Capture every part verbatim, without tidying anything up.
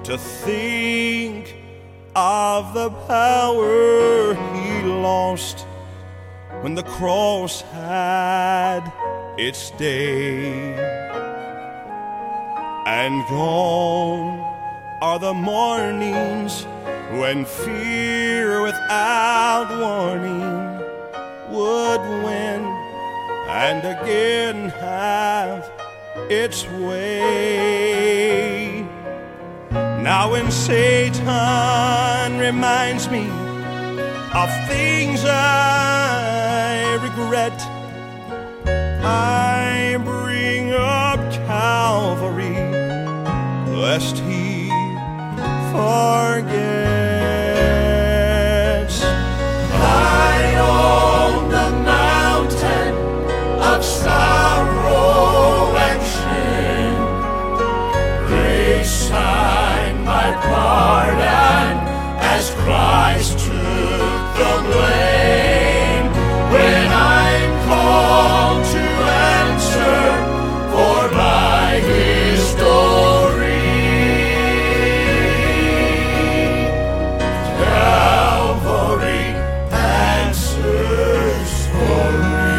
to think of the power he lost when the cross had its day. And gone are the mornings when fear without warning would win and again have its way. Now when Satan reminds me of things I regret, I bring up Calvary, lest he forgets. High on the mountain of sorrow and shame, grace signed my pardon as Christ took the blame. When I'm called to answer for my history, Calvary answers for me.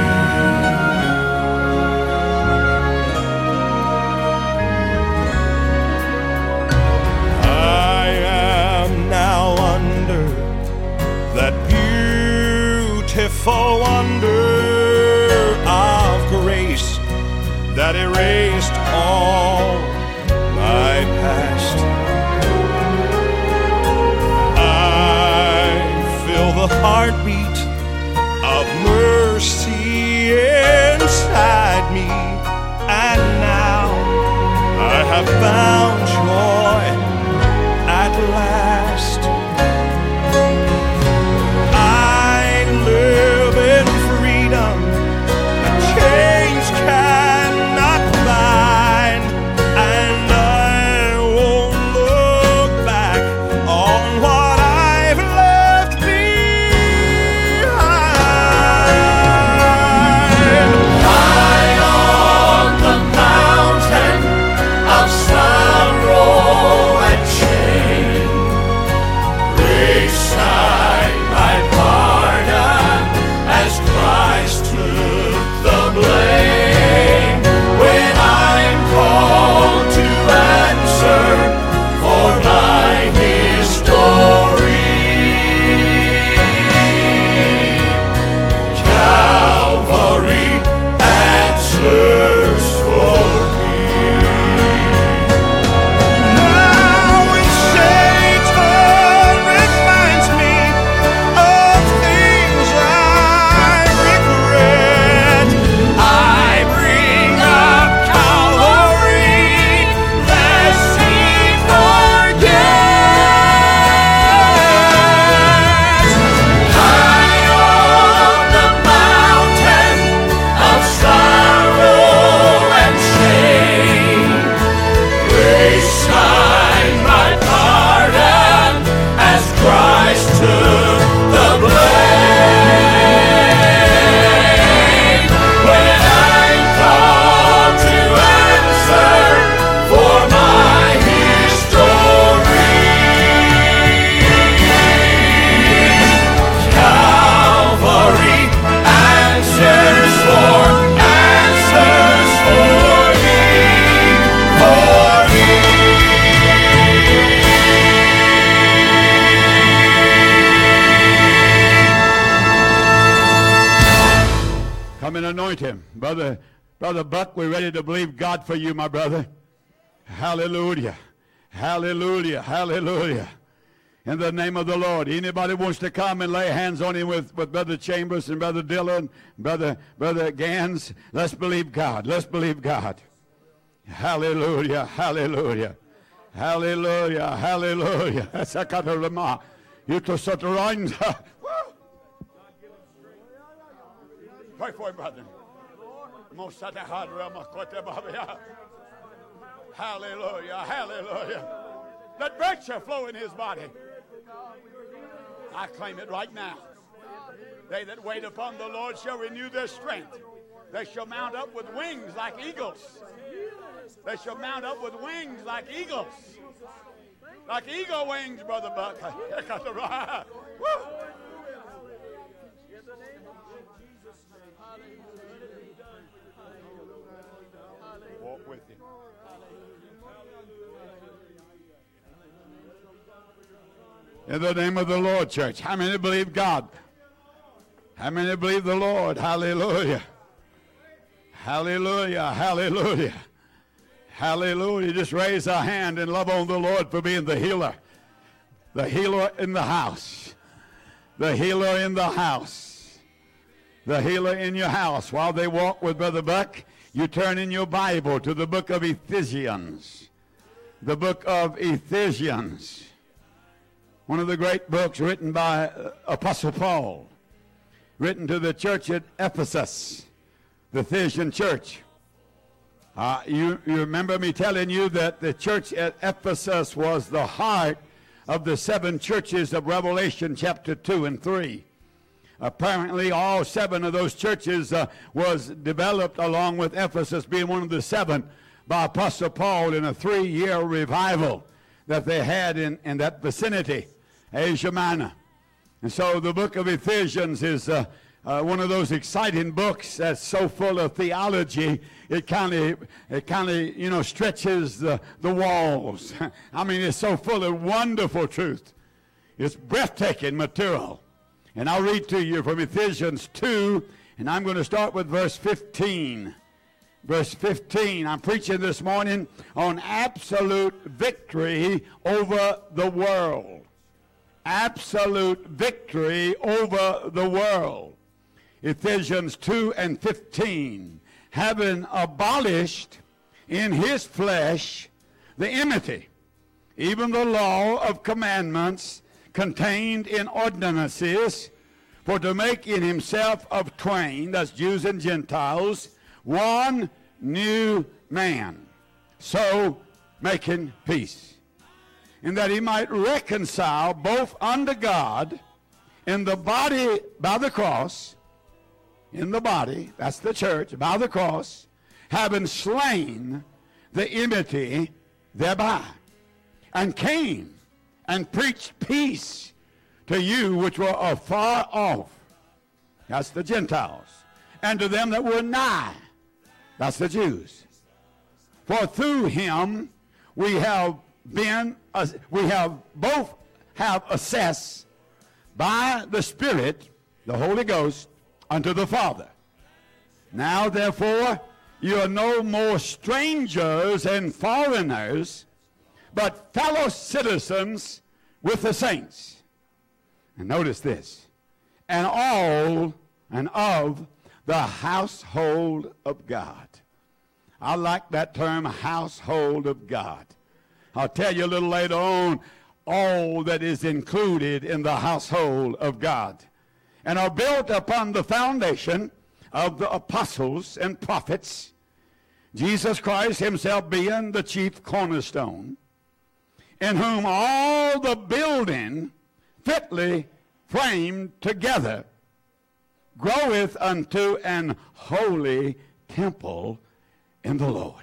I am now under that beautiful wonder of grace that erased all my past. I feel the heartbeat of mercy inside me, and now I have found joy at last. I live in freedom that chains cannot bind, and I won't look back on what I've left behind. High on the mountain of sorrow and shame, grace signed my pardon as Christ took the blame. When I'm called to answer for my history, Calvary answers for me. Now when Satan reminds me of things I regret, I bring up Calvary, lest he forgets. High on the mountain of sorrow and shame, grace signed my pardon as Christ took the blame. When I'm called to answer for my history, Calvary answers for, answers for me, for me. Come and anoint him. Brother, Brother Buck, we're ready to believe God for you, my brother. Hallelujah. Hallelujah. Hallelujah. In the name of the Lord. Anybody wants to come and lay hands on him with, with Brother Chambers and Brother Dillon, Brother, Brother Gans, let's believe God. Let's believe God. Hallelujah. Hallelujah. Hallelujah. Hallelujah. Sakatarama. You to such a rhymes. Pray for him, brother. Hallelujah. Hallelujah. Let virtue flow in his body. I claim it right now. They that wait upon the Lord shall renew their strength. They shall mount up with wings like eagles. They shall mount up with wings like eagles. Like eagle wings, Brother Buck. Woo. Walk with you. In the name of the Lord, church. How many believe God? How many believe the Lord? Hallelujah. Hallelujah. Hallelujah. Hallelujah. Just raise a hand and love on the Lord for being the healer. The healer in the house. The healer in the house. The healer in your house. While they walk with Brother Buck, you turn in your Bible to the book of Ephesians. The book of Ephesians. One of the great books written by uh, Apostle Paul. Written to the church at Ephesus. The Ephesian church. Uh, you, you remember me telling you that the church at Ephesus was the heart of the seven churches of Revelation chapter two and three. Apparently all seven of those churches uh, was developed along with Ephesus being one of the seven by Apostle Paul in a three-year revival that they had in, in that vicinity, Asia Minor. And so the book of Ephesians is uh, uh, one of those exciting books that's so full of theology, it kind of, it kind of, you know, stretches the, the walls. I mean, it's so full of wonderful truth. It's breathtaking material. And I'll read to you from Ephesians two, and I'm going to start with verse fifteen. Verse fifteen, I'm preaching this morning on absolute victory over the world. Absolute victory over the world. Ephesians two and fifteen. Having abolished in his flesh the enmity, even the law of commandments contained in ordinances, for to make in himself of twain, that's Jews and Gentiles, one new man, so making peace, in that he might reconcile both unto God in the body by the cross, in the body, that's the church, by the cross, having slain the enmity thereby, and came and preached peace to you which were afar off, that's the Gentiles, and to them that were nigh, that's the Jews. For through him we have been, uh, we have both have access by the Spirit, the Holy Ghost, unto the Father. Now therefore you are no more strangers and foreigners, but fellow citizens with the saints. And notice this, and all and of the household of God. I like that term, household of God. I'll tell you a little later on all that is included in the household of God, and are built upon the foundation of the apostles and prophets, Jesus Christ himself being the chief cornerstone, in whom all the building fitly framed together groweth unto an holy temple in the Lord,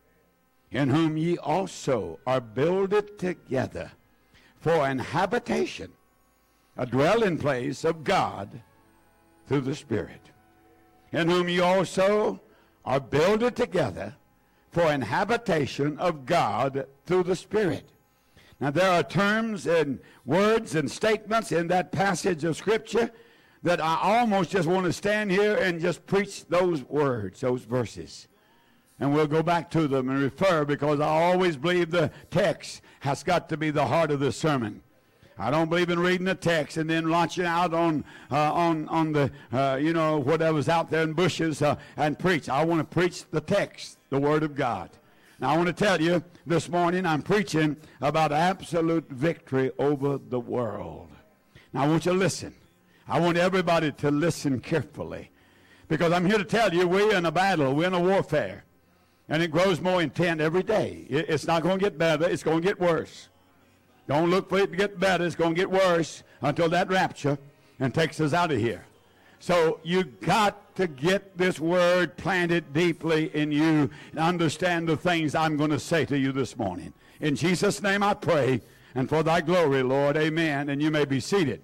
in whom ye also are builded together for an habitation, a dwelling place of God through the Spirit, in whom ye also are builded together for an habitation of God through the Spirit. Now there are terms and words and statements in that passage of Scripture that I almost just want to stand here and just preach those words, those verses. And we'll go back to them and refer, because I always believe the text has got to be the heart of the sermon. I don't believe in reading the text and then launching out on uh, on on the uh, you know whatever's out there in bushes uh, and preach. I want to preach the text, the Word of God. Now I want to tell you this morning I'm preaching about absolute victory over the world. Now I want you to listen. I want everybody to listen carefully, because I'm here to tell you we're in a battle, we're in a warfare, and it grows more intense every day. It's not going to get better, it's going to get worse. Don't look for it to get better. It's going to get worse until that rapture and takes us out of here. So you got to get this word planted deeply in you and understand the things I'm going to say to you this morning. In Jesus' name I pray. and for thy glory, Lord. Amen. And you may be seated.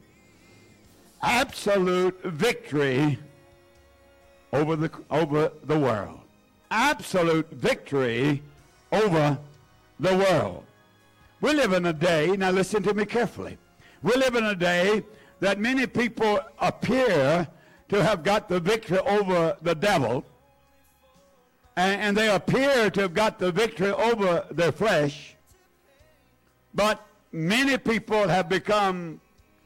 Absolute victory over the, over the world. Absolute victory over the world. We live in a day, now listen to me carefully. We live in a day that many people appear to have got the victory over the devil, and, and they appear to have got the victory over their flesh, but many people have become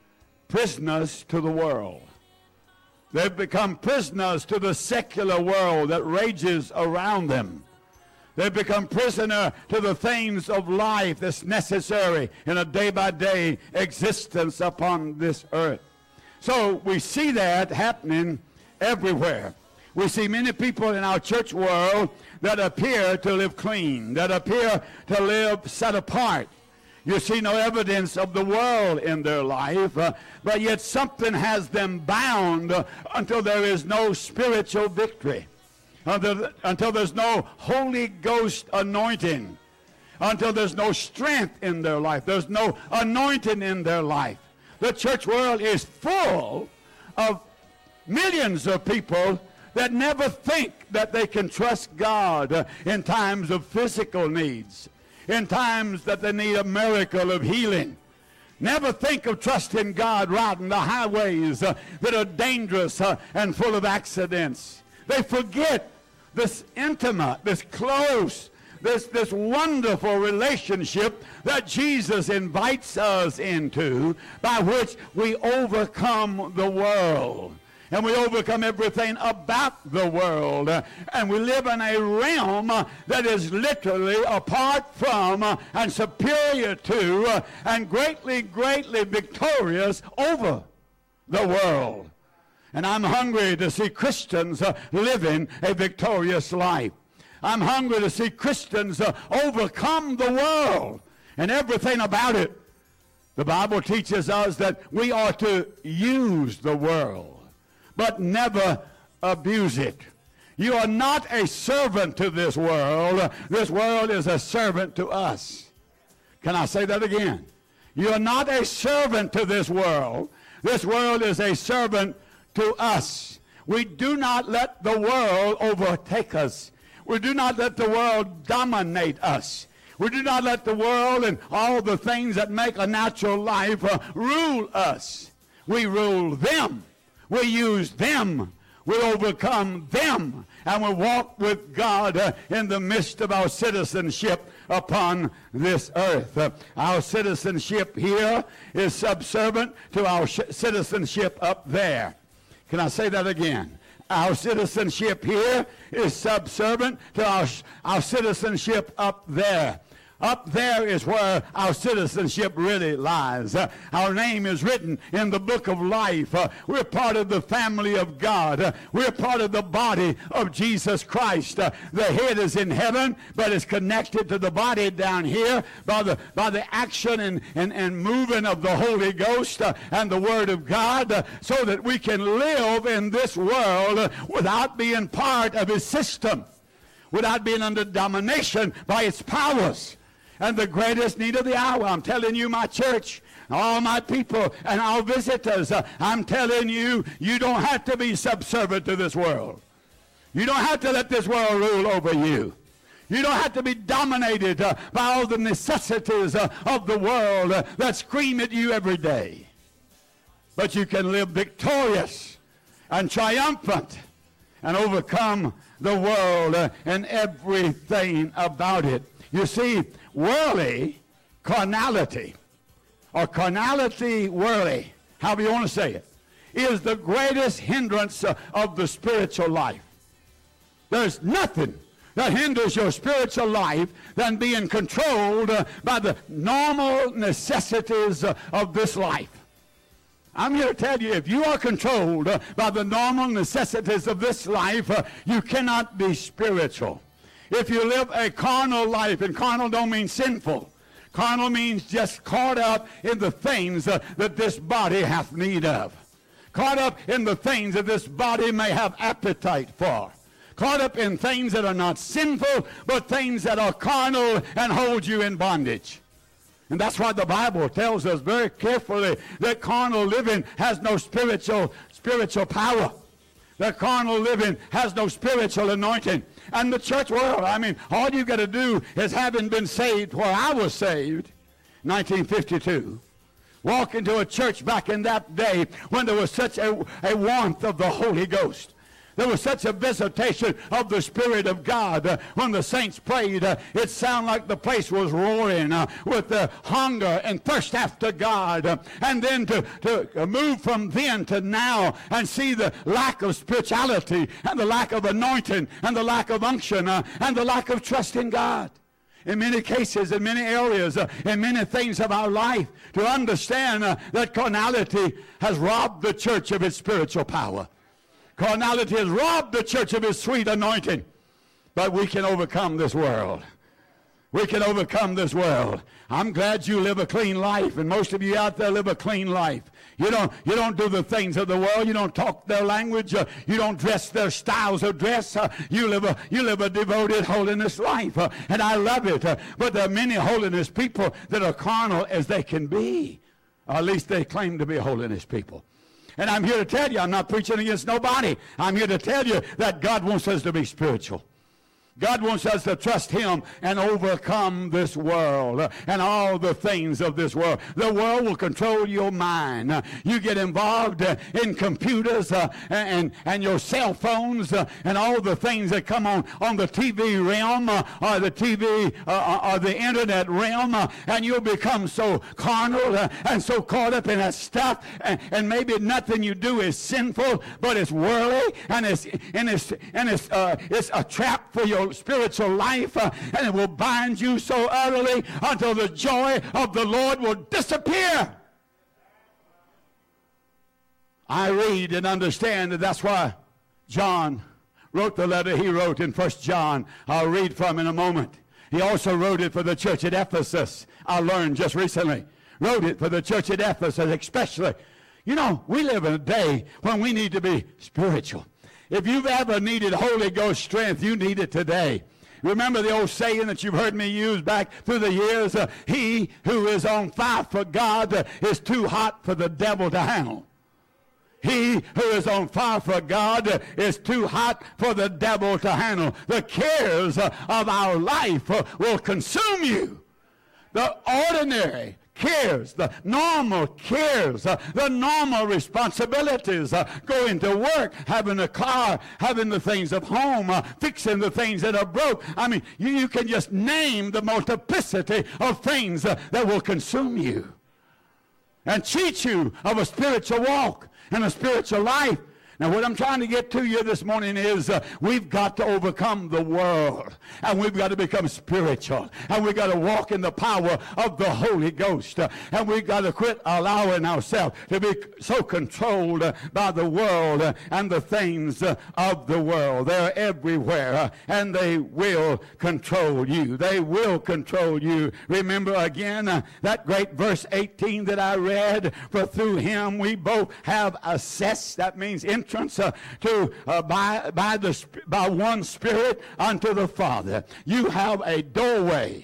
prisoners to the world. They've become prisoners to the secular world that rages around them. They've become prisoner to the things of life that's necessary in a day-by-day existence upon this earth. So we see that happening everywhere. We see many people in our church world that appear to live clean, that appear to live set apart. You see no evidence of the world in their life, uh, but yet something has them bound uh, until there is no spiritual victory, until, until there's no Holy Ghost anointing, until there's no strength in their life, there's no anointing in their life. The church world is full of millions of people that never think that they can trust God uh, in times of physical needs, in times that they need a miracle of healing. Never think of trusting God riding the highways uh, that are dangerous uh, and full of accidents. They forget this intimate, this close, this, this wonderful relationship that Jesus invites us into, by which we overcome the world. And we overcome everything about the world. Uh, and we live in a realm uh, that is literally apart from uh, and superior to uh, and greatly, greatly victorious over the world. And I'm hungry to see Christians uh, living a victorious life. I'm hungry to see Christians uh, overcome the world and everything about it. The Bible teaches us that we are to use the world, but never abuse it. You are not a servant to this world. This world is a servant to us. Can I say that again? You are not a servant to this world. This world is a servant to us. We do not let the world overtake us. We do not let the world dominate us. We do not let the world and all the things that make a natural life uh, rule us. We rule them. We use them. We overcome them. And we walk with God uh, in the midst of our citizenship upon this earth. Uh, our citizenship here is subservient to our sh- citizenship up there. Can I say that again? Our citizenship here is subservient to our, our citizenship up there. Up there is where our citizenship really lies. Uh, our name is written in the book of life. Uh, we're part of the family of God. Uh, we're part of the body of Jesus Christ. Uh, the head is in heaven, but is connected to the body down here by the, by the action and, and, and moving of the Holy Ghost uh, and the Word of God, uh, so that we can live in this world uh, without being part of His system, without being under domination by its powers. And the greatest need of the hour, I'm telling you, my church, all my people, and our visitors, uh, I'm telling you, you don't have to be subservient to this world. You don't have to let this world rule over you. You don't have to be dominated uh, by all the necessities uh, of the world uh, that scream at you every day. But you can live victorious and triumphant and overcome the world uh, and everything about it. You see, worldly carnality, or carnality worldly, however you want to say it, is the greatest hindrance uh, of the spiritual life. There's nothing that hinders your spiritual life than being controlled uh, by the normal necessities uh, of this life. I'm here to tell you, if you are controlled uh, by the normal necessities of this life, uh, you cannot be spiritual. If you live a carnal life, and carnal don't mean sinful. Carnal means just caught up in the things uh, that this body hath need of. Caught up in the things that this body may have appetite for. Caught up in things that are not sinful, but things that are carnal and hold you in bondage. And that's why the Bible tells us very carefully that carnal living has no spiritual, spiritual power. That carnal living has no spiritual anointing. And the church world, I mean, all you got to do is having been saved where I was saved, nineteen fifty-two. Walk into a church back in that day when there was such a, a warmth of the Holy Ghost. There was such a visitation of the Spirit of God. Uh, when the saints prayed, uh, it sounded like the place was roaring uh, with the hunger and thirst after God. Uh, and then to, to move from then to now and see the lack of spirituality and the lack of anointing and the lack of unction uh, and the lack of trust in God. In many cases, in many areas, uh, in many things of our life, to understand uh, that carnality has robbed the church of its spiritual power. Carnality has robbed the church of its sweet anointing. But we can overcome this world. We can overcome this world. I'm glad you live a clean life, and most of you out there live a clean life. You don't, you don't do the things of the world. You don't talk their language. Uh, you don't dress their styles of dress. Uh, you live a, you live a devoted holiness life, uh, and I love it. Uh, but there are many holiness people that are carnal as they can be. Or at least they claim to be holiness people. And I'm here to tell you, I'm not preaching against nobody. I'm here to tell you that God wants us to be spiritual. God wants us to trust Him and overcome this world uh, and all the things of this world. The world will control your mind. Uh, you get involved uh, in computers uh, and, and your cell phones uh, and all the things that come on, on the T V realm uh, or the T V uh, or the internet realm, uh, and you'll become so carnal uh, and so caught up in that stuff, and, and maybe nothing you do is sinful, but it's worldly, and it's, and it's, and it's, uh, it's a trap for your spiritual life, uh, and it will bind you so utterly until the joy of the Lord will disappear. I read and understand that that's why John wrote the letter he wrote in First John. I'll read from in a moment. He also wrote it for the church at Ephesus. I learned just recently. Wrote it for the church at Ephesus especially. You know, we live in a day when we need to be spiritual. If you've ever needed Holy Ghost strength, you need it today. Remember the old saying that you've heard me use back through the years? Uh, he who is on fire for God uh, is too hot for the devil to handle. He who is on fire for God uh, is too hot for the devil to handle. The cares uh, of our life uh, will consume you. The ordinary cares, the normal cares, uh, the normal responsibilities, uh, going to work, having a car, having the things of home, uh, fixing the things that are broke. I mean, you, you can just name the multiplicity of things uh, that will consume you and cheat you of a spiritual walk and a spiritual life. Now, what I'm trying to get to you this morning is uh, we've got to overcome the world, and we've got to become spiritual, and we've got to walk in the power of the Holy Ghost, uh, and we've got to quit allowing ourselves to be so controlled uh, by the world uh, and the things uh, of the world. They're everywhere, uh, and they will control you. They will control you. Remember again uh, that great verse eighteen that I read, for through Him we both have access. That means entrance Uh, to uh, by by the by one Spirit unto the Father. You have a doorway.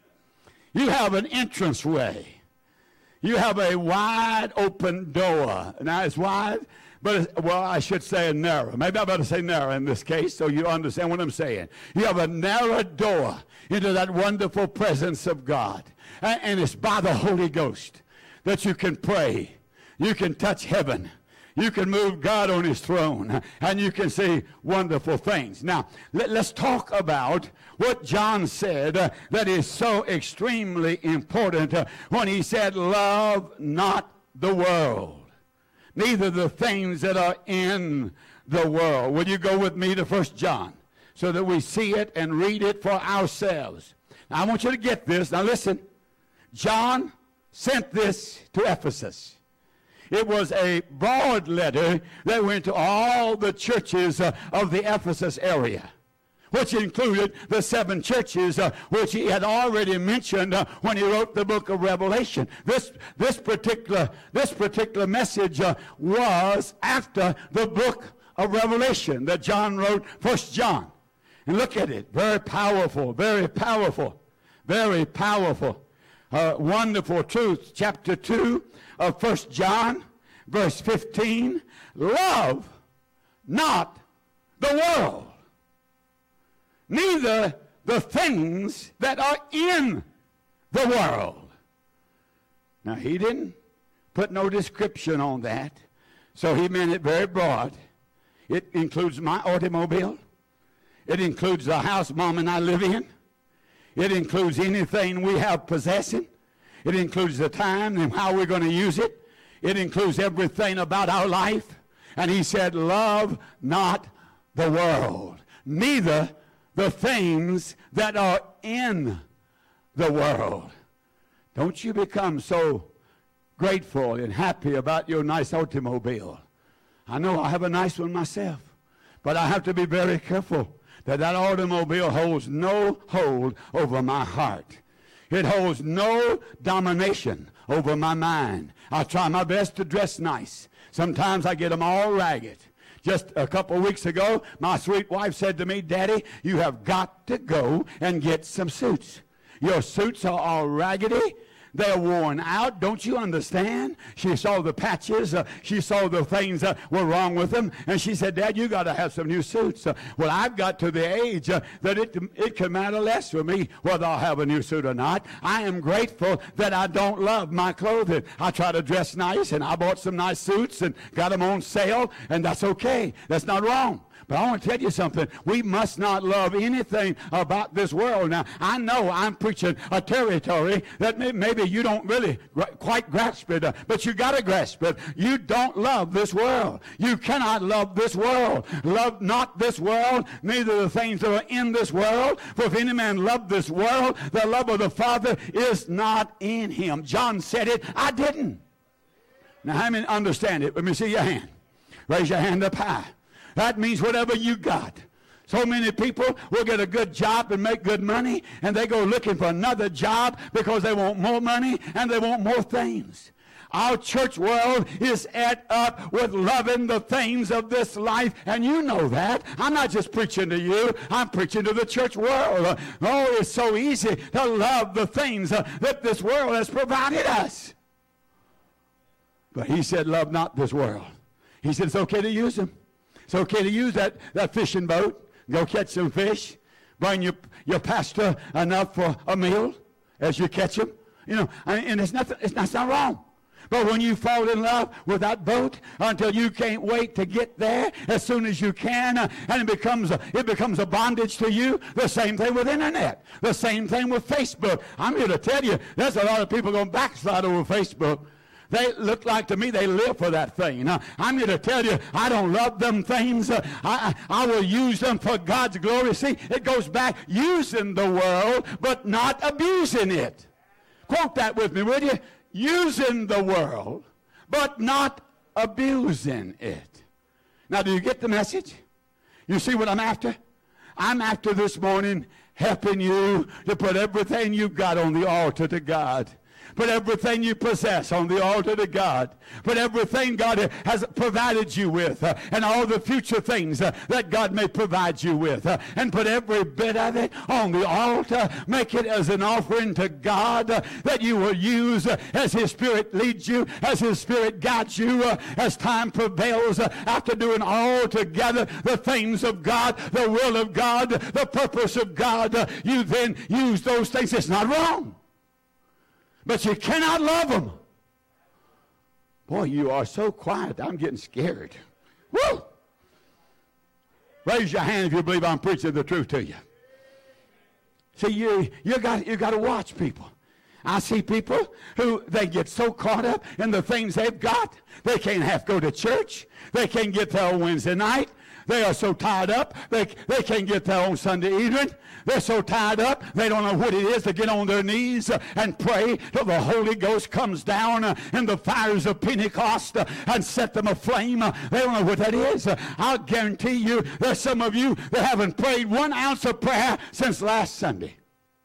You have an entrance way. You have a wide open door. Now it's wide, but it's, well, I should say narrow. Maybe I better say narrow in this case, so you understand what I'm saying. You have a narrow door into that wonderful presence of God, and, and it's by the Holy Ghost that you can pray. You can touch heaven. You can move God on His throne, and you can see wonderful things. Now, let, let's talk about what John said uh, that is so extremely important uh, when he said, love not the world, neither the things that are in the world. Will you go with me to First John so that we see it and read it for ourselves? Now, I want you to get this. Now, listen. John sent this to Ephesus. It was a broad letter that went to all the churches uh, of the Ephesus area, which included the seven churches uh, which he had already mentioned uh, when he wrote the book of Revelation. This, this, particular, this particular message uh, was after the book of Revelation that John wrote, First John. And look at it. Very powerful, very powerful, very powerful. a wonderful truth. Chapter two of First John, verse fifteen. Love not the world, neither the things that are in the world. Now, he didn't put no description on that, so he meant it very broad. It includes my automobile. It includes the house Mom and I live in. It includes anything we have possessing. It includes the time and how we're going to use it. It includes everything about our life. And he said, love not the world, neither the things that are in the world. Don't you become so grateful and happy about your nice automobile. I know I have a nice one myself, but I have to be very careful that that automobile holds no hold over my heart. It holds no domination over my mind. I try my best to dress nice. Sometimes I get them all ragged. Just a couple weeks ago, my sweet wife said to me, Daddy, you have got to go and get some suits. Your suits are all raggedy. They're worn out. Don't you understand? She saw the patches. Uh, she saw the things that were wrong with them. And she said, Dad, you got to have some new suits. Uh, well, I've got to the age uh, that it, it can matter less for me whether I'll have a new suit or not. I am grateful that I don't love my clothing. I try to dress nice, and I bought some nice suits and got them on sale, and that's okay. That's not wrong. But I want to tell you something. We must not love anything about this world. Now, I know I'm preaching a territory that may, maybe you don't really gra- quite grasp it, uh, but you got to grasp it. You don't love this world. You cannot love this world. Love not this world, neither the things that are in this world. For if any man love this world, the love of the Father is not in him. John said it. I didn't. Now, how many understand it? Let me see your hand. Raise your hand up high. That means whatever you got. So many people will get a good job and make good money, and they go looking for another job because they want more money and they want more things. Our church world is ate up with loving the things of this life, and you know that. I'm not just preaching to you. I'm preaching to the church world. Oh, it's so easy to love the things uh, that this world has provided us. But he said, love not this world. He said it's okay to use them. It's okay to use that, that fishing boat, go catch some fish, bring your, your pastor enough for a meal as you catch them. You know, and it's nothing, it's not, it's not wrong. But when you fall in love with that boat until you can't wait to get there as soon as you can, uh, and it becomes, a, it becomes a bondage to you, the same thing with internet, the same thing with Facebook. I'm here to tell you, there's a lot of people going to backslide over Facebook. They look like to me they live for that thing. Now, I'm here to tell you, I don't love them things. Uh, I, I will use them for God's glory. See, it goes back using the world, but not abusing it. Quote that with me, would you? Using the world, but not abusing it. Now, do you get the message? You see what I'm after? I'm after this morning helping you to put everything you've got on the altar to God. Put everything you possess on the altar to God. Put everything God has provided you with, uh, and all the future things uh, that God may provide you with. Uh, and put every bit of it on the altar. Make it as an offering to God uh, that you will use uh, as His Spirit leads you, as His Spirit guides you, uh, as time prevails. Uh, after doing all together the things of God, the will of God, the purpose of God, uh, you then use those things. It's not wrong. But you cannot love them. Boy, you are so quiet. I'm getting scared. Woo! Raise your hand if you believe I'm preaching the truth to you. See, you you got you got to watch people. I see people who they get so caught up in the things they've got, they can't have to go to church. They can't get there on Wednesday night. They are so tied up, they, they can't get there on Sunday evening. They're so tied up, they don't know what it is to get on their knees uh, and pray till the Holy Ghost comes down uh, in the fires of Pentecost uh, and set them aflame. Uh, they don't know what that is. Uh, I'll guarantee you there's some of you that haven't prayed one ounce of prayer since last Sunday.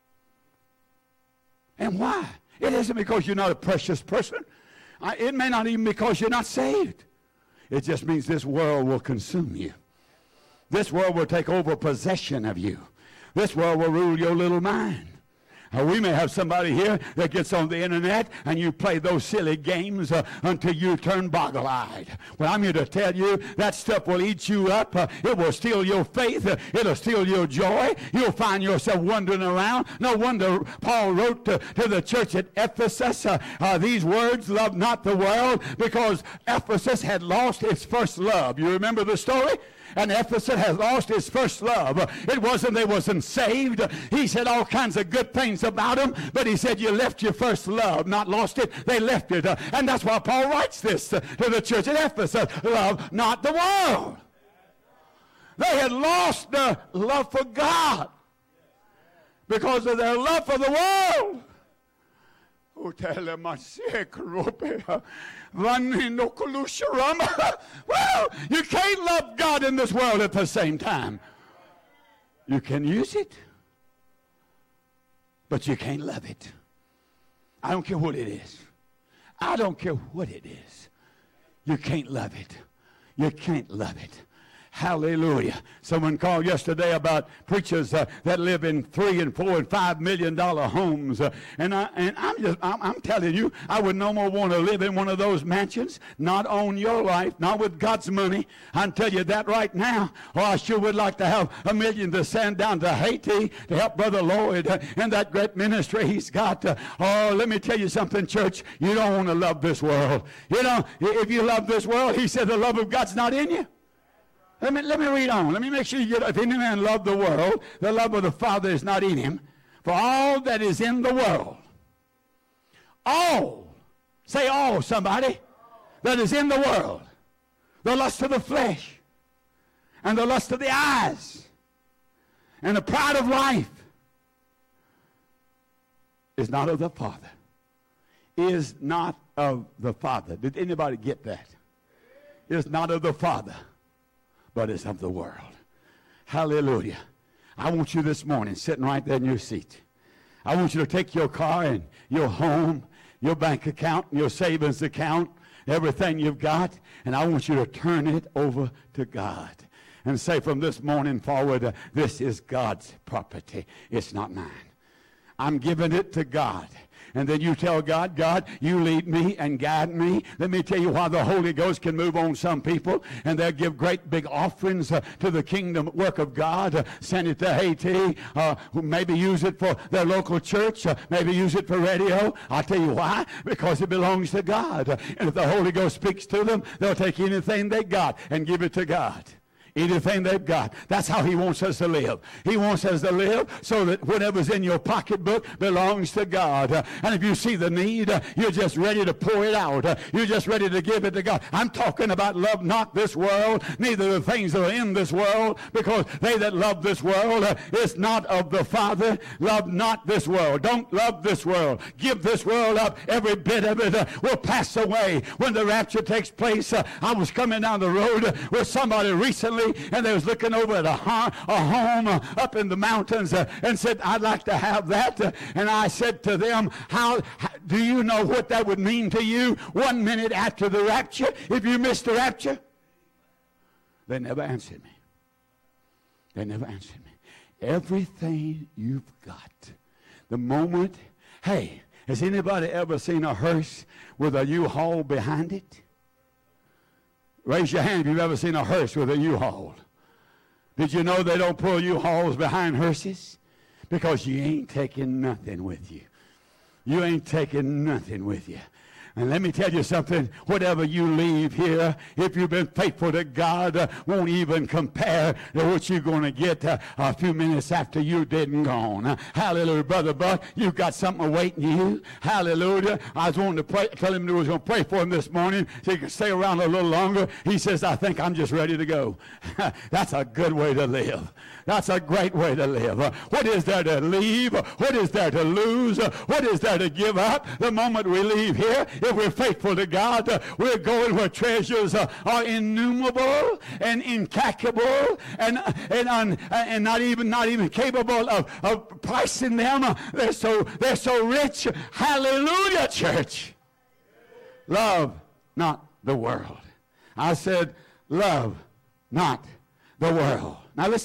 And why? It isn't because you're not a precious person. Uh, it may not even be because you're not saved. It just means this world will consume you. This world will take over possession of you. This world will rule your little mind. Uh, we may have somebody here that gets on the internet and you play those silly games uh, until you turn boggle-eyed. Well, I'm here to tell you that stuff will eat you up. Uh, it will steal your faith. Uh, it'll steal your joy. You'll find yourself wandering around. No wonder Paul wrote to, to the church at Ephesus uh, uh, these words, love not the world, because Ephesus had lost its first love. You remember the story? And Ephesus has lost its first love. It wasn't they wasn't saved. He said all kinds of good things about them, but he said you left your first love, not lost it. They left it. And that's why Paul writes this to the church at Ephesus. Love not the world. They had lost their love for God because of their love for the world. Well, you can't love God in this world at the same time. You can use it, but you can't love it. I don't care what it is. I don't care what it is. You can't love it. You can't love it. Hallelujah. Someone called yesterday about preachers uh, that live in three and four and five million dollar homes. Uh, and, I, and I'm just, I'm, I'm telling you, I would no more want to live in one of those mansions, not own your life, not with God's money. I can tell you that right now. Oh, I sure would like to have a million to send down to Haiti to help Brother Lloyd uh, in that great ministry he's got. Uh, oh, let me tell you something, church. You don't want to love this world. You know, if you love this world, he said the love of God's not in you. Let me, let me read on. Let me make sure you get, if any man love the world, the love of the Father is not in him. For all that is in the world, all, say all, somebody, that is in the world, the lust of the flesh, and the lust of the eyes, and the pride of life, is not of the Father. Is not of the Father. Did anybody get that? Is not of the Father, but it's of the world. Hallelujah. I want you this morning, sitting right there in your seat, I want you to take your car and your home, your bank account, your savings account, everything you've got, and I want you to turn it over to God and say from this morning forward, uh, this is God's property. It's not mine. I'm giving it to God. And then you tell God, God, you lead me and guide me. Let me tell you why the Holy Ghost can move on some people, and they'll give great big offerings uh, to the kingdom work of God. Uh, send it to Haiti. Uh, maybe use it for their local church. Uh, maybe use it for radio. I'll tell you why. Because it belongs to God. Uh, and if the Holy Ghost speaks to them, they'll take anything they got and give it to God. Anything they've got. That's how he wants us to live. He wants us to live so that whatever's in your pocketbook belongs to God. Uh, and if you see the need, uh, you're just ready to pour it out. Uh, you're just ready to give it to God. I'm talking about love not this world, neither the things that are in this world, because they that love this world uh, is not of the Father. Love not this world. Don't love this world. Give this world up. Every bit of it uh, will pass away. When the rapture takes place, uh, I was coming down the road uh, with somebody recently, and they was looking over at a, ho- a home uh, up in the mountains uh, and said, I'd like to have that. Uh, and I said to them, how, how do you know what that would mean to you one minute after the rapture if you missed the rapture? They never answered me. They never answered me. Everything you've got, the moment, hey, has anybody ever seen a hearse with a U-Haul behind it? Raise your hand if you've ever seen a hearse with a U-Haul. Did you know they don't pull U-Hauls behind hearses? Because you ain't taking nothing with you. You ain't taking nothing with you. And let me tell you something, whatever you leave here, if you've been faithful to God, uh, won't even compare to what you're going to get uh, a few minutes after you're dead and gone. Uh, hallelujah, Brother Buck, you've got something awaiting you. Hallelujah. I was wanting to pray, tell him I was going to pray for him this morning so he could stay around a little longer. He says, I think I'm just ready to go. That's a good way to live. That's a great way to live. Uh, what is there to leave? What is there to lose? Uh, what is there to give up? The moment we leave here, if we're faithful to God, uh, we're going where treasures uh, are innumerable and incalculable and and un, and not even not even capable of, of pricing them. Uh, they're so they're so rich. Hallelujah, church. Love not the world. I said, love not the world. Now listen,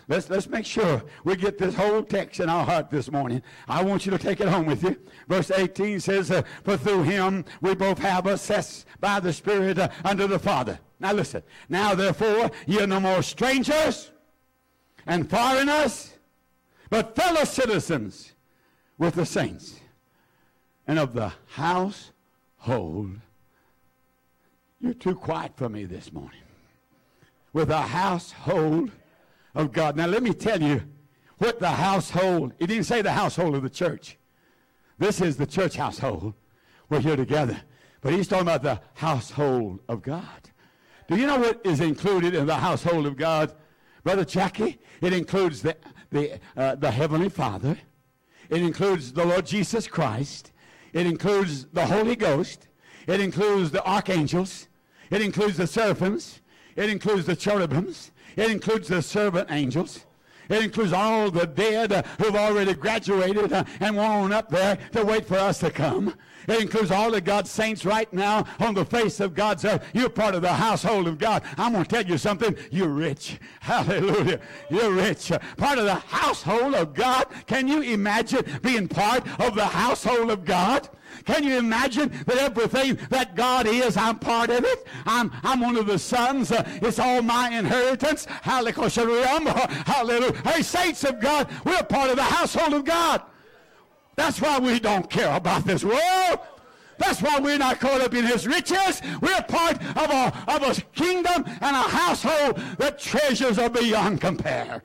Let's, let's make sure we get this whole text in our heart this morning. I want you to take it home with you. Verse eighteen says, uh, for through him we both have access by the Spirit uh, unto the Father. Now listen. Now therefore ye are no more strangers and foreigners, but fellow citizens with the saints and of the household. You're too quiet for me this morning. With the household of God. Now let me tell you what the household, he didn't say the household of the church. This is the church household. We're here together. But he's talking about the household of God. Do you know what is included in the household of God? Brother Jackie, it includes the, the, uh, the Heavenly Father. It includes the Lord Jesus Christ. It includes the Holy Ghost. It includes the archangels. It includes the seraphims. It includes the cherubims. It includes the servant angels. It includes all the dead uh, who've already graduated uh, and were on up there to wait for us to come. It includes all of God's saints right now on the face of God's earth. You're part of the household of God. I'm going to tell you something. You're rich. Hallelujah. You're rich. Part of the household of God. Can you imagine being part of the household of God? Can you imagine that everything that God is, I'm part of it? I'm, I'm one of the sons. Uh, it's all my inheritance. Hallelujah. Hallelujah. Hey, saints of God, we're part of the household of God. That's why we don't care about this world. That's why we're not caught up in his riches. We're part of a, of a kingdom and a household that treasures are beyond compare.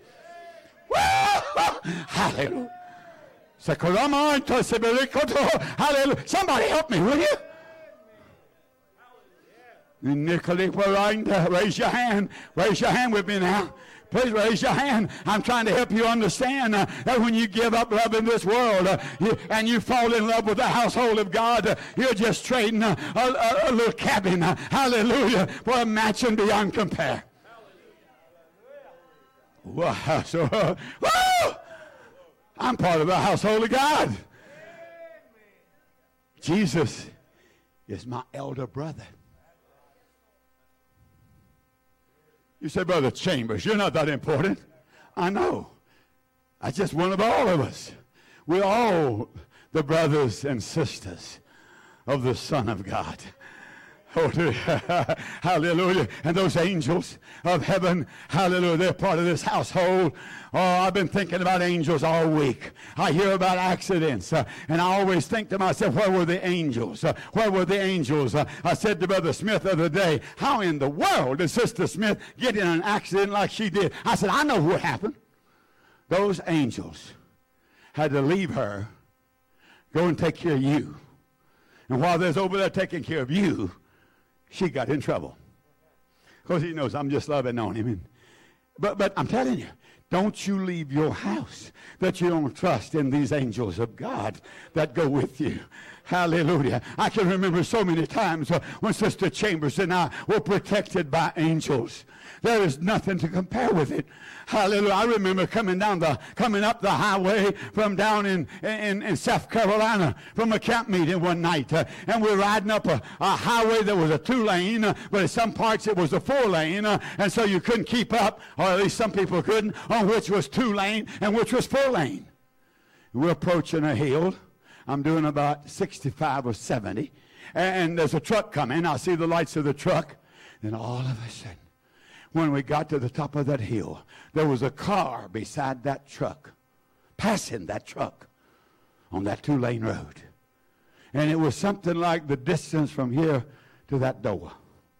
Hallelujah. Hallelujah. Somebody help me, will you? Raise your hand. Raise your hand with me now. Please raise your hand. I'm trying to help you understand uh, that when you give up loving this world uh, you, and you fall in love with the household of God, uh, you're just trading uh, a, a, a little cabin, uh, hallelujah, for a mansion beyond compare. Wow. So, uh, woo! I'm part of the household of God. Jesus is my elder brother. You say, Brother Chambers, you're not that important. I know. I just one of all of us. We're all the brothers and sisters of the Son of God. Hallelujah. And those angels of heaven, hallelujah, they're part of this household. Oh, I've been thinking about angels all week. I hear about accidents, uh, and I always think to myself, where were the angels? Uh, where were the angels? Uh, I said to Brother Smith the other day, how in the world did Sister Smith get in an accident like she did? I said, I know what happened. Those angels had to leave her, go and take care of you. And while they're over there taking care of you, she got in trouble. Because he knows I'm just loving on him. And, but, but I'm telling you, don't you leave your house that you don't trust in these angels of God that go with you. Hallelujah. I can remember so many times uh, when Sister Chambers and I were protected by angels. There is nothing to compare with it. Hallelujah. I remember coming down the, coming up the highway from down in, in, in South Carolina from a camp meeting one night. Uh, and we're riding up a, a highway that was a two lane, uh, but in some parts it was a four lane. Uh, and so you couldn't keep up, or at least some people couldn't, on which was two lane and which was four lane. We're approaching a hill. I'm doing about sixty-five or seventy. And there's a truck coming. I see the lights of the truck. Then all of a sudden, when we got to the top of that hill, there was a car beside that truck, passing that truck on that two-lane road. And it was something like the distance from here to that door.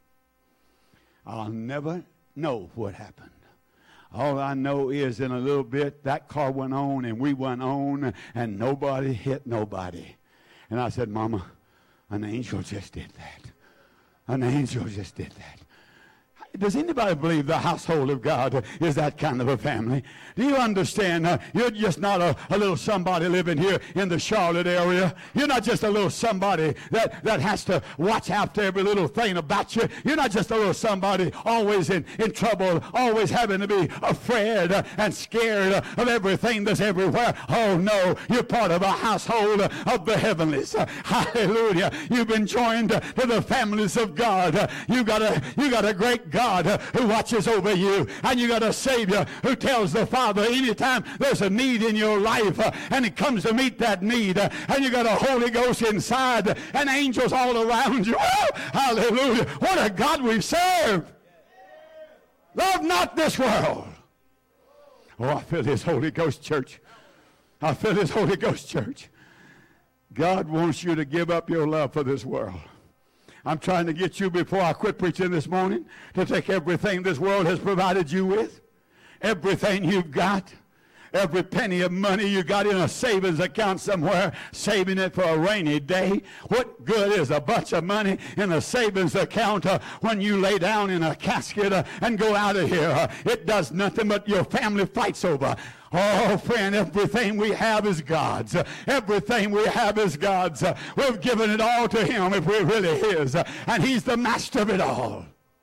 I'll never know what happened. All I know is in a little bit, that car went on and we went on and nobody hit nobody. And I said, Mama, an angel just did that. An angel just did that. Does anybody believe the household of God is that kind of a family? Do you understand? Uh, you're just not a, a little somebody living here in the Charlotte area. You're not just a little somebody that, that has to watch after every little thing about you. You're not just a little somebody always in, in trouble, always having to be afraid uh, and scared uh, of everything that's everywhere. Oh, no. You're part of a household uh, of the heavenlies. Uh, hallelujah. You've been joined uh, to the families of God. Uh, you got a, you got a great God God uh, who watches over you. And you got a Savior who tells the Father anytime there's a need in your life uh, and He comes to meet that need. Uh, and you got a Holy Ghost inside uh, and angels all around you. Oh, hallelujah. What a God we serve. Love not this world. Oh, I feel His Holy Ghost, church. I feel His Holy Ghost, church. God wants you to give up your love for this world. I'm trying to get you, before I quit preaching this morning, to take everything this world has provided you with, everything you've got, every penny of money you got in a savings account somewhere, saving it for a rainy day. What good is a bunch of money in a savings account uh, when you lay down in a casket uh, and go out of here? Uh, it does nothing but your family fights over. Oh, friend, everything we have is God's. Uh, everything we have is God's. Uh, we've given it all to Him if we're really His. Uh, and He's the master of it all.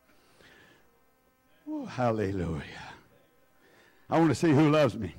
Oh, hallelujah. I want to see who loves me.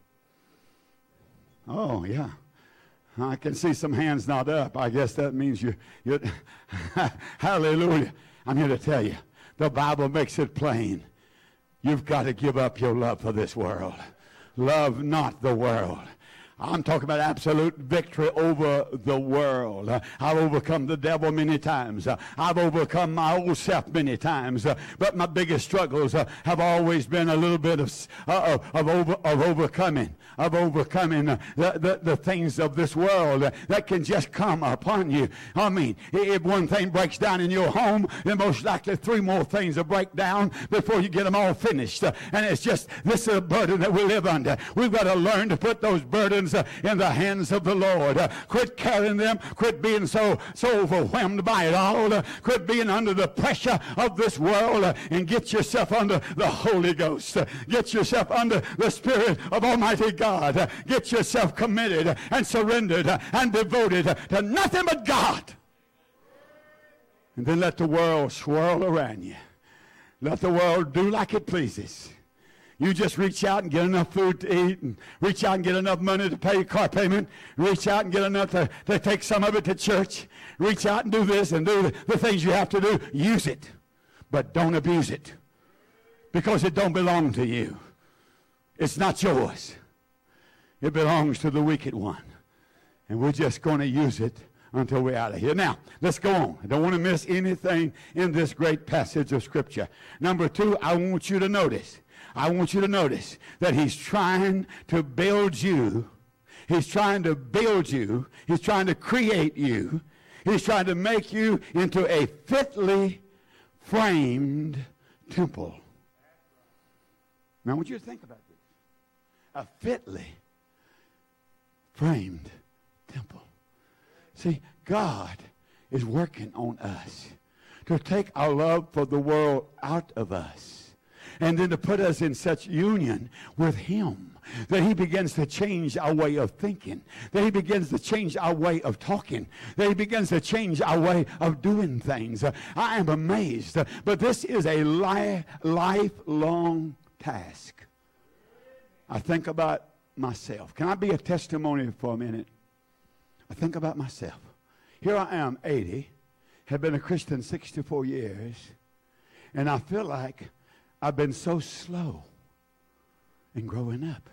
Oh, yeah. I can see some hands not up. I guess that means you, you hallelujah. I'm here to tell you, the Bible makes it plain. You've got to give up your love for this world. Love not the world. I'm talking about absolute victory over the world. Uh, I've overcome the devil many times. Uh, I've overcome my old self many times. Uh, but my biggest struggles uh, have always been a little bit of uh, of, of, over, of overcoming, of overcoming uh, the, the, the things of this world uh, that can just come upon you. I mean, if one thing breaks down in your home, then most likely three more things will break down before you get them all finished. Uh, and it's just, this is a burden that we live under. We've got to learn to put those burdens Uh, in the hands of the Lord. Uh, quit carrying them. Quit being so so overwhelmed by it all. Uh, quit being under the pressure of this world uh, and get yourself under the Holy Ghost. Uh, get yourself under the Spirit of Almighty God. Uh, get yourself committed uh, and surrendered uh, and devoted uh, to nothing but God. And then let the world swirl around you. Let the world do like it pleases. You just reach out and get enough food to eat, and reach out and get enough money to pay your car payment, reach out and get enough to, to take some of it to church, reach out and do this and do the, the things you have to do. Use it, but don't abuse it, because it don't belong to you. It's not yours. It belongs to the wicked one, and we're just going to use it until we're out of here. Now, let's go on. I don't want to miss anything in this great passage of Scripture. Number two, I want you to notice I want you to notice that He's trying to build you. He's trying to build you. He's trying to create you. He's trying to make you into a fitly framed temple. Now, I want you to think about this. A fitly framed temple. See, God is working on us to take our love for the world out of us, and then to put us in such union with Him that He begins to change our way of thinking, that He begins to change our way of talking, that He begins to change our way of doing things. Uh, I am amazed, uh, but this is a li- lifelong task. I think about myself. Can I be a testimony for a minute? I think about myself. Here I am, eighty, have been a Christian sixty-four years, and I feel like I've been so slow in growing up.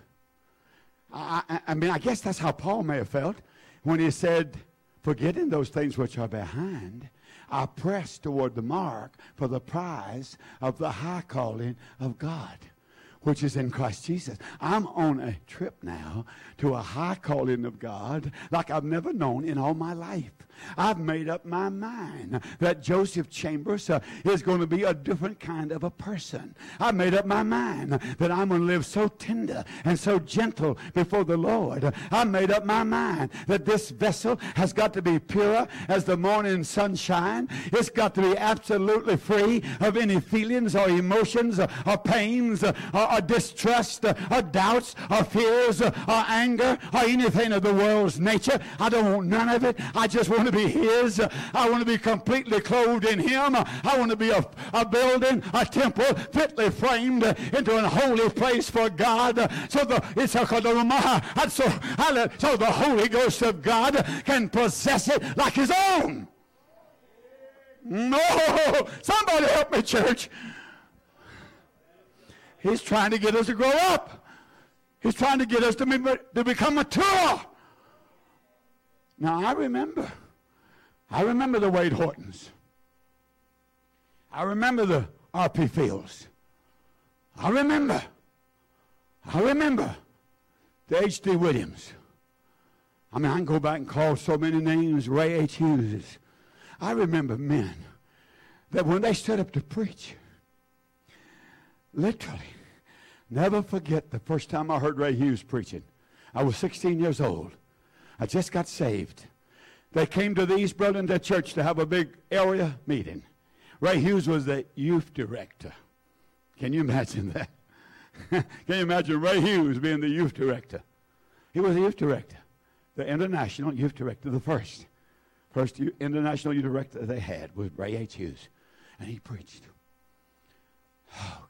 I, I, I mean, I guess that's how Paul may have felt when he said, forgetting those things which are behind, I press toward the mark for the prize of the high calling of God, which is in Christ Jesus. I'm on a trip now to a high calling of God like I've never known in all my life. I've made up my mind that Joseph Chambers uh, is going to be a different kind of a person. I've made up my mind that I'm going to live so tender and so gentle before the Lord. I've made up my mind that this vessel has got to be pure as the morning sunshine. It's got to be absolutely free of any feelings or emotions or, or pains or, or distrust or, or doubts or fears or, or anger or anything of the world's nature. I don't want none of it. I just want to be His. I want to be completely clothed in Him. I want to be a, a building, a temple, fitly framed into a holy place for God. So the it's a, so, so the Holy Ghost of God can possess it like His own. No, somebody help me, church. He's trying to get us to grow up. He's trying to get us to, be, to become mature. Now, I remember. I remember the Wade Hortons. I remember the R P Fields. I remember. I remember the H D Williams. I mean, I can go back and call so many names, Ray H. Hughes. I remember men that when they stood up to preach, literally, never forget the first time I heard Ray Hughes preaching. I was sixteen years old. I just got saved. They came to the East Burlington Church to have a big area meeting. Ray Hughes was the youth director. Can you imagine that? Can you imagine Ray Hughes being the youth director? He was the youth director, the international youth director, the first. First youth, international youth director they had was Ray H. Hughes. And he preached. Oh,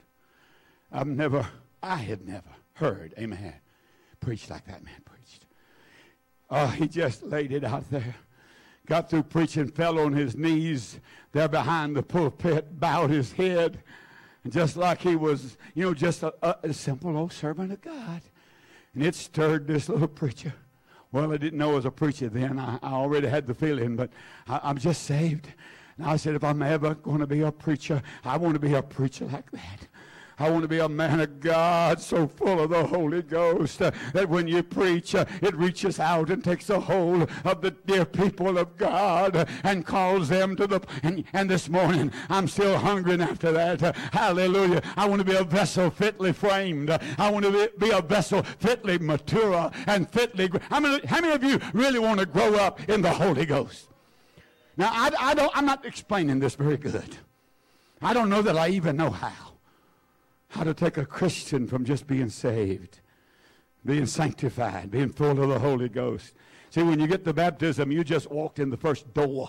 God. I've never, I had never heard, amen, preached like that man preached. Oh, he just laid it out there. Got through preaching, fell on his knees there behind the pulpit, bowed his head, and just like he was, you know, just a, a, a simple old servant of God. And it stirred this little preacher. Well, I didn't know I was a preacher then. I, I already had the feeling, but I, I'm just saved. And I said, if I'm ever going to be a preacher, I want to be a preacher like that. I want to be a man of God so full of the Holy Ghost uh, that when you preach, uh, it reaches out and takes a hold of the dear people of God uh, and calls them to the... And, and this morning, I'm still hungering after that. Uh, hallelujah. I want to be a vessel fitly framed. Uh, I want to be, be a vessel fitly mature and fitly... How many, how many of you really want to grow up in the Holy Ghost? Now, I, I don't, I'm not explaining this very good. I don't know that I even know how. How to take a Christian from just being saved, being sanctified, being full of the Holy Ghost. See, when you get the baptism, you just walked in the first door.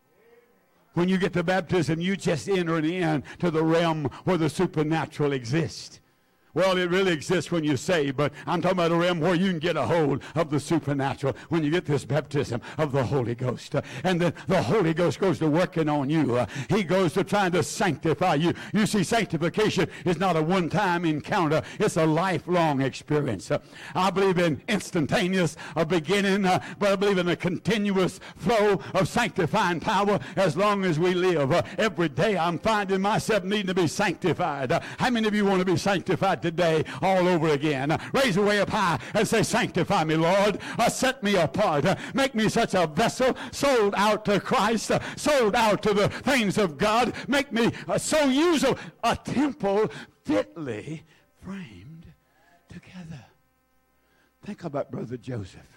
When you get the baptism, you just enter in to the realm where the supernatural exists. Well, it really exists when you're saved, but I'm talking about a realm where you can get a hold of the supernatural when you get this baptism of the Holy Ghost. Uh, and then the Holy Ghost goes to working on you. Uh, he goes to trying to sanctify you. You see, sanctification is not a one-time encounter. It's a lifelong experience. Uh, I believe in instantaneous, a beginning, uh, but I believe in a continuous flow of sanctifying power as long as we live. Uh, every day I'm finding myself needing to be sanctified. Uh, how many of you want to be sanctified today all over again? Uh, raise your way up high and say, sanctify me, Lord. Uh, set me apart. Uh, make me such a vessel sold out to Christ, uh, sold out to the things of God. Make me uh, so usable, a temple fitly framed together. Think about Brother Joseph.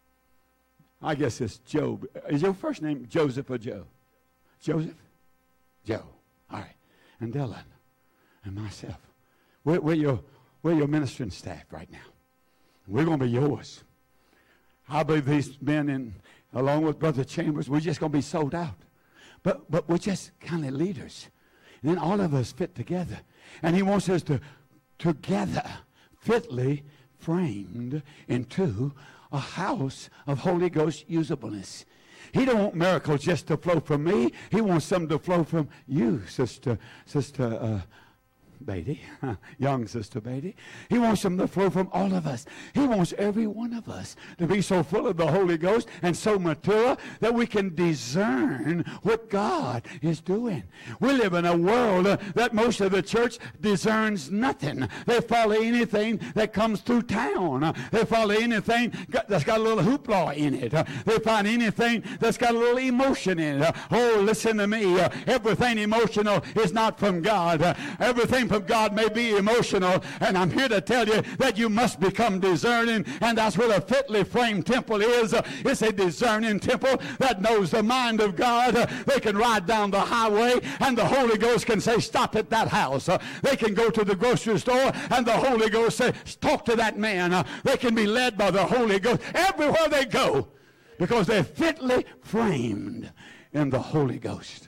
I guess it's Job. Is your first name Joseph or Joe? Joseph? Joe. All right. And Dylan and myself. We're, we're, your, we're your ministering staff right now. We're going to be yours. I believe these men, in, along with Brother Chambers, we're just going to be sold out. But, but we're just kind of leaders. And then all of us fit together. And he wants us to together, fitly framed into a house of Holy Ghost usableness. He don't want miracles just to flow from me. He wants them to flow from you, Sister, Sister, uh, Beatty, young Sister Beatty. He wants them to flow from all of us. He wants every one of us to be so full of the Holy Ghost and so mature that we can discern what God is doing. We live in a world uh, that most of the church discerns nothing. They follow anything that comes through town. Uh, they follow anything got, that's got a little hoopla in it. Uh, they find anything that's got a little emotion in it. Uh, oh, listen to me. Uh, everything emotional is not from God. Uh, everything from God may be emotional, and I'm here to tell you that you must become discerning, and that's what a fitly framed temple is. Uh, it's a discerning temple that knows the mind of God. Uh, they can ride down the highway, and the Holy Ghost can say, stop at that house. Uh, they can go to the grocery store, and the Holy Ghost say, talk to that man. Uh, they can be led by the Holy Ghost everywhere they go because they're fitly framed in the Holy Ghost.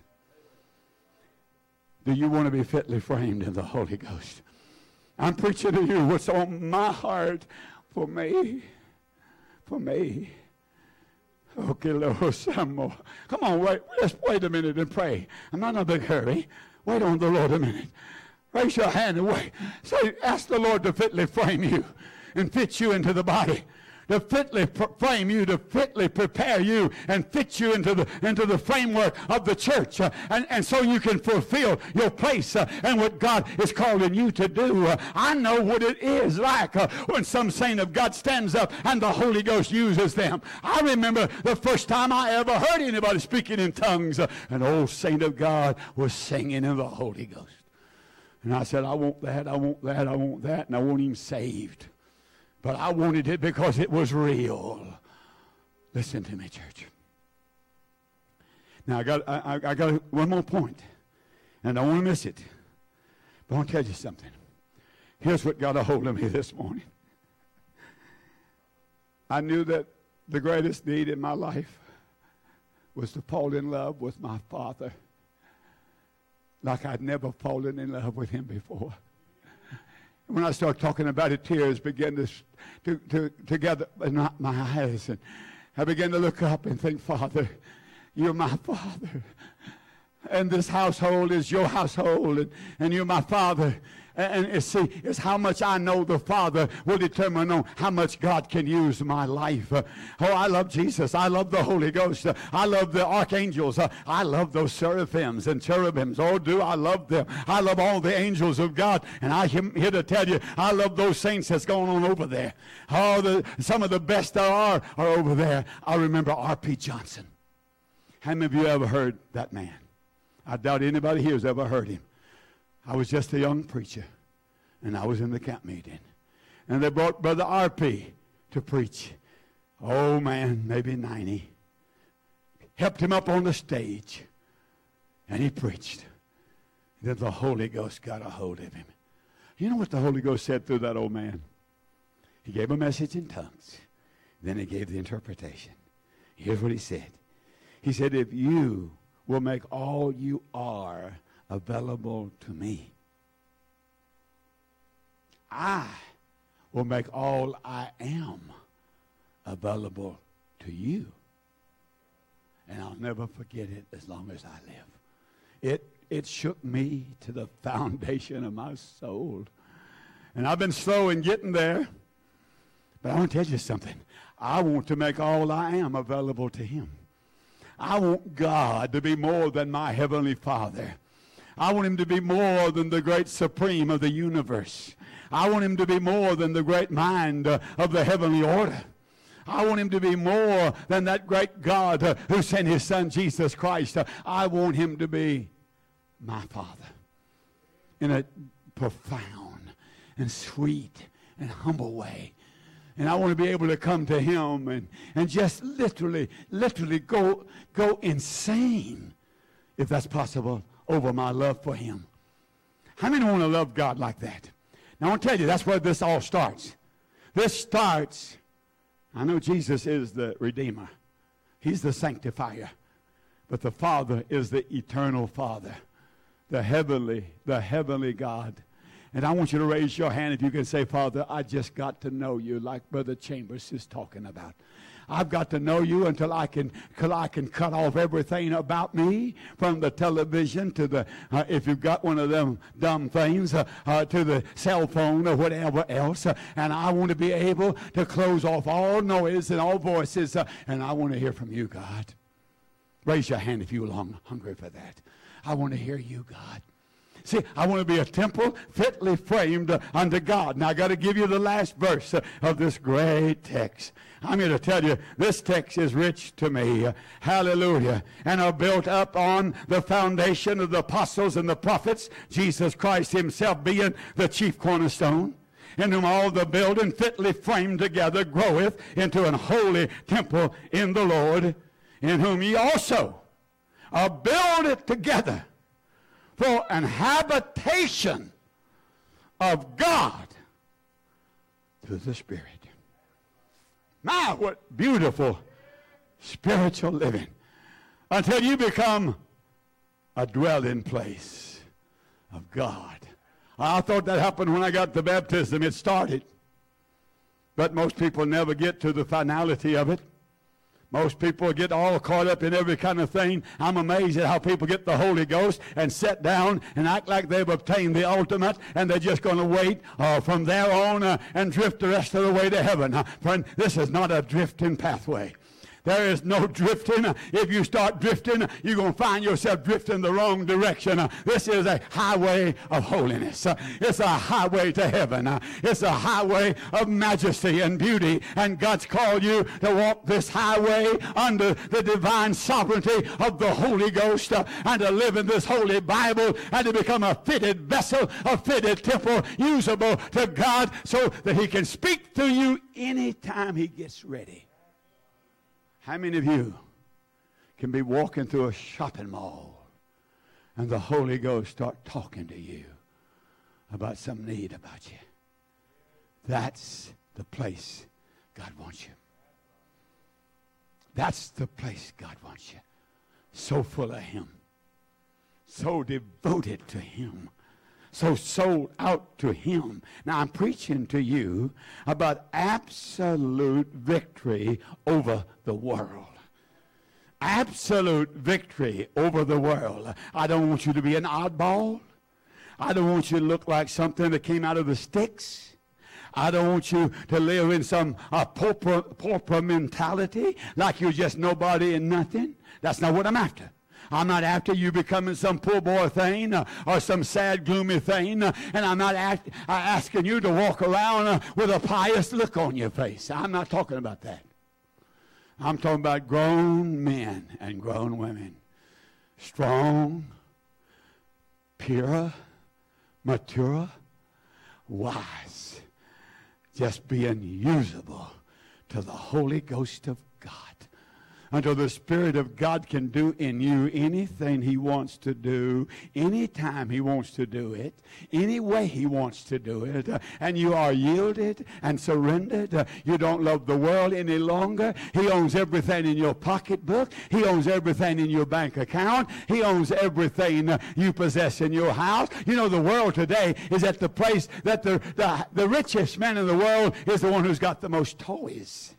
Do you want to be fitly framed in the Holy Ghost? I'm preaching to you what's on my heart for me. For me. Okay, Lord, some more. Come on, wait, just wait a minute and pray. I'm not in a big hurry. Wait on the Lord a minute. Raise your hand and wait. Say, ask the Lord to fitly frame you and fit you into the body. To fitly frame you, to fitly prepare you and fit you into the into the framework of the church. Uh, and, and so you can fulfill your place uh, and what God is calling you to do. Uh, I know what it is like uh, when some saint of God stands up and the Holy Ghost uses them. I remember the first time I ever heard anybody speaking in tongues. Uh, an old saint of God was singing in the Holy Ghost. And I said, I want that, I want that, I want that, and I want him saved. But I wanted it because it was real. Listen to me, church. Now, I got I, I got one more point, and I don't want to miss it. But I want to tell you something. Here's what got a hold of me this morning. I knew that the greatest need in my life was to fall in love with my Father like I'd never fallen in love with him before. When I start talking about it, tears begin to, to, to, to gather in my, my eyes. And I begin to look up and think, Father, you're my Father. And this household is your household. And, and you're my Father. And, and see, it's how much I know the Father will determine on how much God can use my life. Uh, oh, I love Jesus. I love the Holy Ghost. Uh, I love the archangels. Uh, I love those seraphims and cherubims. Oh, do I love them. I love all the angels of God. And I'm here to tell you, I love those saints that's going on over there. Oh, the, some of the best there are are over there. I remember R P Johnson. How many of you ever heard that man? I doubt anybody here has ever heard him. I was just a young preacher, and I was in the camp meeting. And they brought Brother R P to preach. Oh, man, maybe ninety. Helped him up on the stage, and he preached. Then the Holy Ghost got a hold of him. You know what the Holy Ghost said through that old man? He gave a message in tongues. Then he gave the interpretation. Here's what he said. He said, if you will make all you are available to me, I will make all I am available to you. And I'll never forget it as long as I live. It it shook me to the foundation of my soul. And I've been slow in getting there. But I want to tell you something. I want to make all I am available to him. I want God to be more than my heavenly Father. I want him to be more than the great supreme of the universe. I want him to be more than the great mind uh, of the heavenly order. I want him to be more than that great God uh, who sent his son Jesus Christ. Uh, I want him to be my Father in a profound and sweet and humble way. And I want to be able to come to him and, and just literally, literally go, go insane, if that's possible, over my love for him. How many want to love God like that? Now I want to tell you, that's where this all starts. This starts, I know Jesus is the Redeemer. He's the sanctifier. But the Father is the eternal Father, the heavenly, the heavenly God. And I want you to raise your hand if you can say, Father, I just got to know you like Brother Chambers is talking about. I've got to know you until I can, until I can cut off everything about me, from the television to the, uh, if you've got one of them dumb things, uh, uh, to the cell phone or whatever else. Uh, and I want to be able to close off all noise and all voices. Uh, and I want to hear from you, God. Raise your hand if you're long hungry for that. I want to hear you, God. See, I want to be a temple fitly framed uh, unto God. Now, I got to give you the last verse uh, of this great text. I'm here to tell you, this text is rich to me. Uh, hallelujah. And are built up on the foundation of the apostles and the prophets, Jesus Christ himself being the chief cornerstone, in whom all the building fitly framed together groweth into an holy temple in the Lord, in whom ye also are builded together for an habitation of God through the Spirit. My, what beautiful spiritual living. Until you become a dwelling place of God. I thought that happened when I got the baptism. It started. But most people never get to the finality of it. Most people get all caught up in every kind of thing. I'm amazed at how people get the Holy Ghost and sit down and act like they've obtained the ultimate, and they're just going to wait uh, from there on uh, and drift the rest of the way to heaven. Uh, friend, this is not a drifting pathway. There is no drifting. If you start drifting, you're going to find yourself drifting the wrong direction. This is a highway of holiness. It's a highway to heaven. It's a highway of majesty and beauty. And God's called you to walk this highway under the divine sovereignty of the Holy Ghost and to live in this holy Bible and to become a fitted vessel, a fitted temple, usable to God so that he can speak to you anytime he gets ready. How many of you can be walking through a shopping mall and the Holy Ghost start talking to you about some need about you? That's the place God wants you. That's the place God wants you. So full of him. So devoted to him. So sold out to him. Now I'm preaching to you about absolute victory over the world. Absolute victory over the world. I don't want you to be an oddball. I don't want you to look like something that came out of the sticks. I don't want you to live in some uh, pauper, pauper mentality, like you're just nobody and nothing. That's not what I'm after. I'm not after you becoming some poor boy thing uh, or some sad, gloomy thing. Uh, and I'm not act, uh, asking you to walk around uh, with a pious look on your face. I'm not talking about that. I'm talking about grown men and grown women. Strong, pure, mature, wise. Just being usable to the Holy Ghost of God. Until the Spirit of God can do in you anything he wants to do, anytime he wants to do it, any way he wants to do it, uh, and you are yielded and surrendered. Uh, you don't love the world any longer. He owns everything in your pocketbook. He owns everything in your bank account. He owns everything uh, you possess in your house. You know, the world today is at the place that the, the, the richest man in the world is the one who's got the most toys.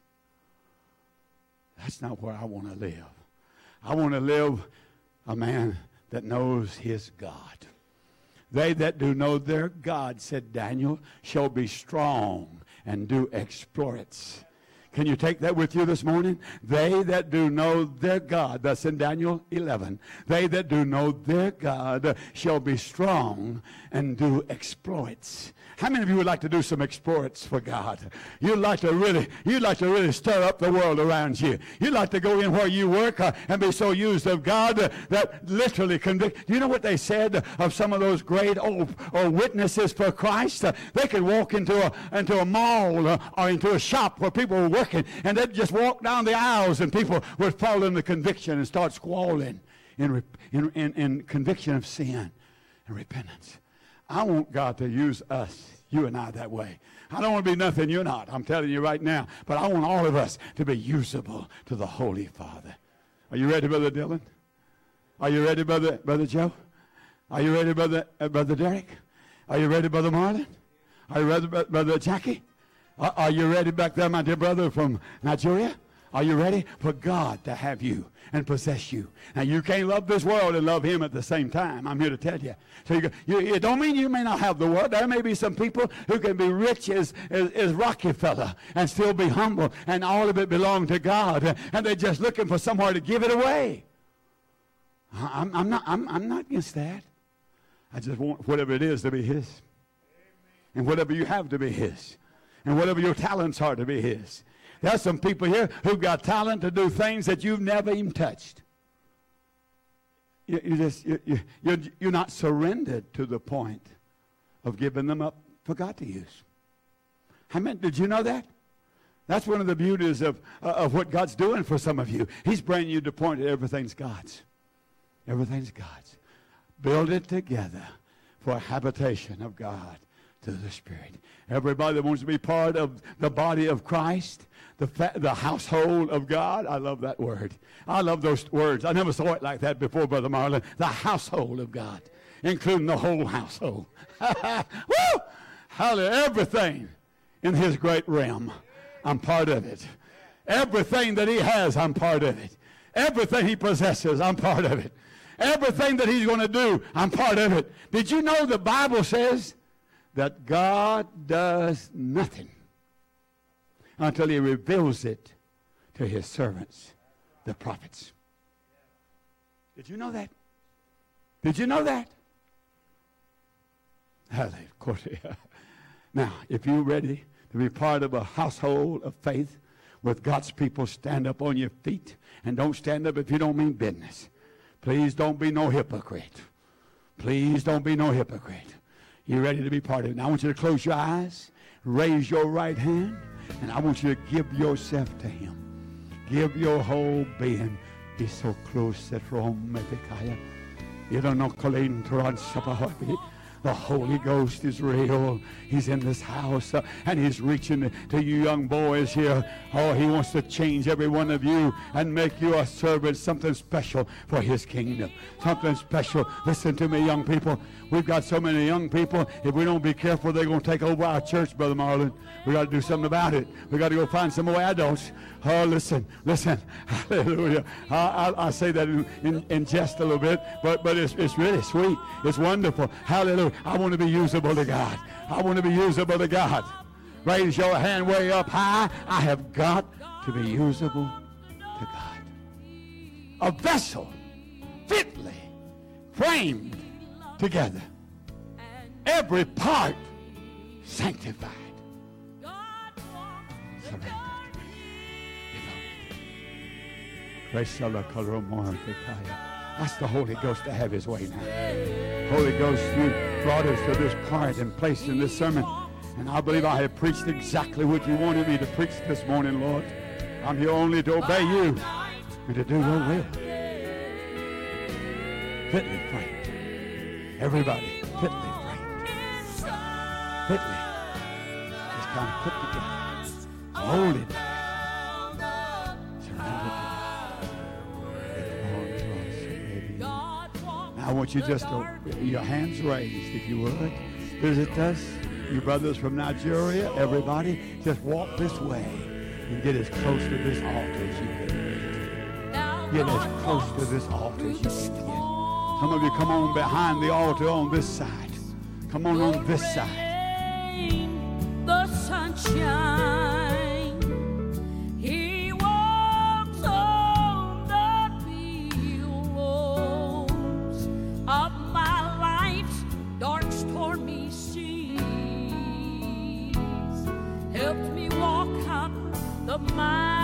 That's not where I want to live. I want to live a man that knows his God. They that do know their God, said Daniel, shall be strong and do exploits. Can you take that with you this morning? They that do know their God, that's in Daniel eleven. They that do know their God shall be strong and do exploits. How many of you would like to do some exploits for God? You'd like to really, you'd like to really stir up the world around you. You'd like to go in where you work uh, and be so used of God uh, that literally convict. Do you know what they said of some of those great old, old witnesses for Christ? Uh, they could walk into a into a mall uh, or into a shop where people were working, and they'd just walk down the aisles, and people would fall into conviction and start squalling in in, in, in conviction of sin and repentance. I want God to use us, you and I, that way. I don't want to be nothing you're not. I'm telling you right now. But I want all of us to be usable to the Holy Father. Are you ready, Brother Dylan? Are you ready, Brother Brother Joe? Are you ready, Brother uh, Brother Derek? Are you ready, Brother Marlon? Are you ready, Brother Jackie? Are, are you ready back there, my dear brother from Nigeria? Are you ready for God to have you and possess you? Now, you can't love this world and love him at the same time. I'm here to tell you. So you, you, it don't mean you may not have the world. There may be some people who can be rich as, as, as Rockefeller and still be humble, and all of it belong to God. And they're just looking for somewhere to give it away. I'm, I'm, not, I'm, I'm not against that. I just want whatever it is to be his. And whatever you have to be his. And whatever your talents are to be his. There's some people here who've got talent to do things that you've never even touched. You, you just, you, you, you're, you're not surrendered to the point of giving them up for God to use. I mean, did you know that? That's one of the beauties of, uh, of what God's doing for some of you. He's bringing you to the point that everything's God's. Everything's God's. Build it together for a habitation of God to the Spirit. Everybody that wants to be part of the body of Christ, the fa- the household of God. I love that word. I love those words. I never saw it like that before, Brother Marlon. The household of God, including the whole household. Woo! Hallelujah. Everything in his great realm. I'm part of it. Everything that he has, I'm part of it. Everything he possesses, I'm part of it. Everything that he's going to do, I'm part of it. Did you know the Bible says that God does nothing until he reveals it to his servants, the prophets? Did you know that? Did you know that? Hallelujah. Now, if you're ready to be part of a household of faith with God's people, stand up on your feet. And don't stand up if you don't mean business. Please don't be no hypocrite. Please don't be no hypocrite. You're ready to be part of it. Now I want you to close your eyes, raise your right hand, and I want you to give yourself to him. Give your whole being. Be so close that Rome Mepikaya. You don't know Colleen Turan Sapahapi. The Holy Ghost is real. He's in this house, uh, and he's reaching to you young boys here. Oh, he wants to change every one of you and make you a servant, something special for his kingdom. Something special. Listen to me, young people. We've got so many young people. If we don't be careful, they're going to take over our church, Brother Marlon. We got to do something about it. We got to go find some more adults. Oh, listen, listen. Hallelujah. I, I, I say that in, in, in jest a little bit, but, but it's, it's really sweet. It's wonderful. Hallelujah. I want to be usable to God. I want to be usable to God. Raise your hand way up high. I have got to be usable to God. A vessel fitly framed together. Every part sanctified. Surrendered. Devoted. Ask the Holy Ghost to have his way now. Holy Ghost, you brought us to this part and place in this sermon. And I believe I have preached exactly what you wanted me to preach this morning, Lord. I'm here only to obey you and to do your will. Fitly framed. Everybody, fitly framed. Fitly. Just kind of put together. Molded together. Surrounded together. I want you just to, your hands raised, if you would. Visit us, you brothers from Nigeria, everybody, just walk this way and get as close to this altar as you can get. Get as close to this altar as you can get. Some of you come on behind the altar on this side. Come on on this side. The sunshine. My